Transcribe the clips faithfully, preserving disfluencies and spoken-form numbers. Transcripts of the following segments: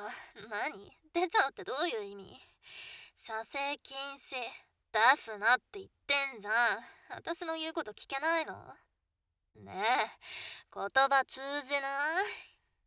何？出ちゃうってどういう意味？射精禁止。出すなって言ってんじゃん。私の言うこと聞けないの？ねえ、言葉通じない？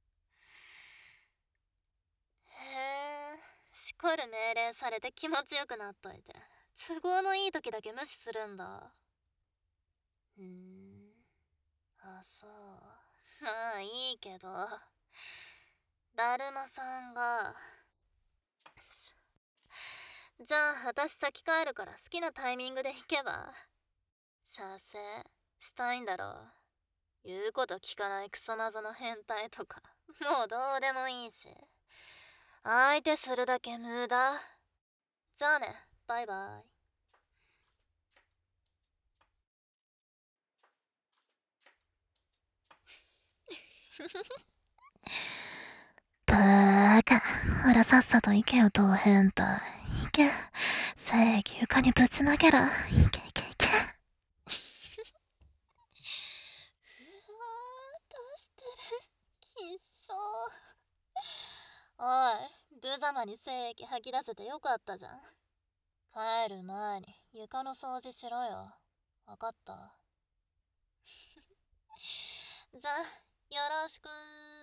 へえ、しこる命令されて気持ちよくなっといて、都合のいい時だけ無視するんだ。ふーん、あ、そう。まあいいけど、だるまさんが。しじゃあ私先帰るから好きなタイミングで弾けば？射精したいんだろう。言うこと聞かないクソマゾの変態とかもうどうでもいいし、相手するだけ無駄。じゃあね、バイバイ。バーカ、ほらさっさと行けよ、同変態。行け。正義床にぶちまけろ。行け行け行け。うわー、出してる。きっそー。おい、無様に精液吐き出せてよかったじゃん。帰る前に床の掃除しろよ。わかった？じゃあ、よろしくー。